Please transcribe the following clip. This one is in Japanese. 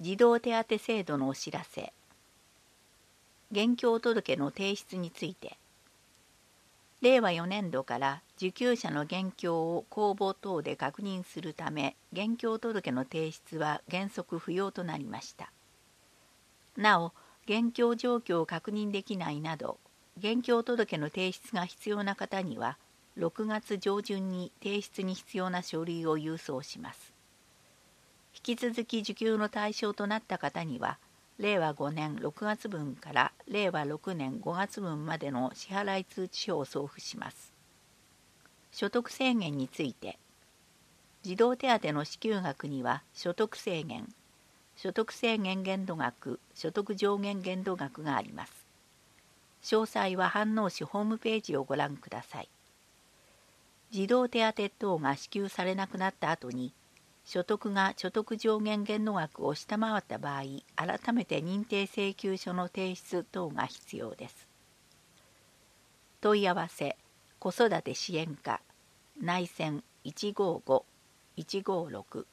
児童手当制度のお知らせ。現況届の提出について、令和4年度から受給者の現況を公募等で確認するため、現況届の提出は原則不要となりました。なお、現況状況を確認できないなど、現況届の提出が必要な方には、6月上旬に提出に必要な書類を郵送します。引き続き受給の対象となった方には、令和5年6月分から令和6年5月分までの支払い通知書を送付します。所得制限について、児童手当の支給額には所得制限、所得制限限度額、所得上限限度額があります。詳細は飯能市ホームページをご覧ください。児童手当等が支給されなくなった後に、所得が所得上限限度額を下回った場合、改めて認定請求書の提出等が必要です。問い合わせ、子育て支援課、内線155-156